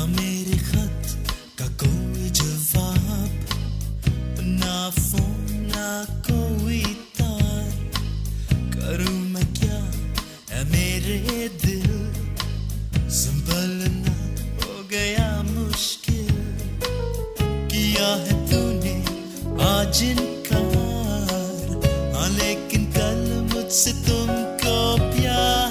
मेरे खत का कोई जवाब, ना फोन ना कोई तार। करूं मैं क्या है मेरे दिल, संभलना हो गया मुश्किल। किया है तूने आज इनकार, हाँ लेकिन कल मुझसे तुमको प्यार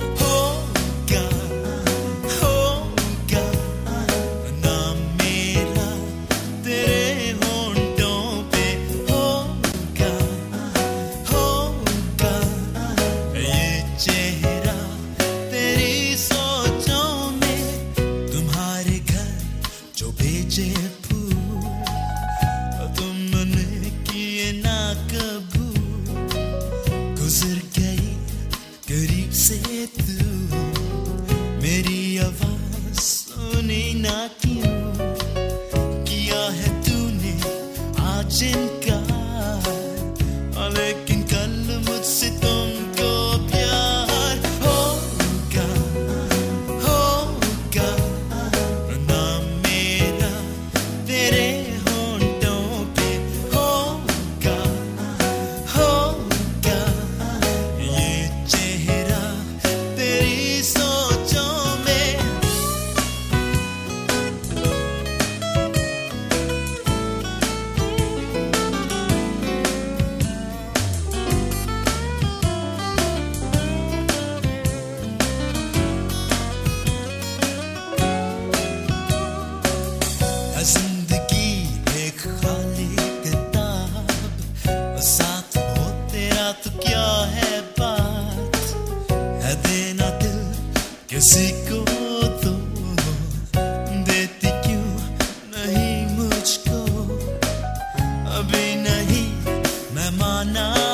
गुजर गई करीब से तू, मेरी आवाज सुनी ना क्यों। किया है तूने आज इनकार, लेकिन कल मुझसे तुमको प्यार होगा, होगा ना मेरा तेरे होंठों पे होगा, होगा ये चेहरा तेरी सोचों में। जिंदगी एक खाली किताब, साथ हो तेरा तो क्या है बात, है देना दिल किसी को तो देती क्यों नहीं मुझको। अभी नहीं मैं माना